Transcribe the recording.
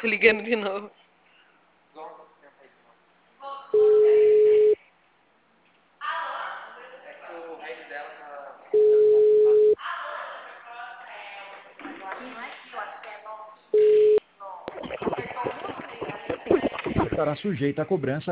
Tô ligando de novo. Estará sujeita à cobrança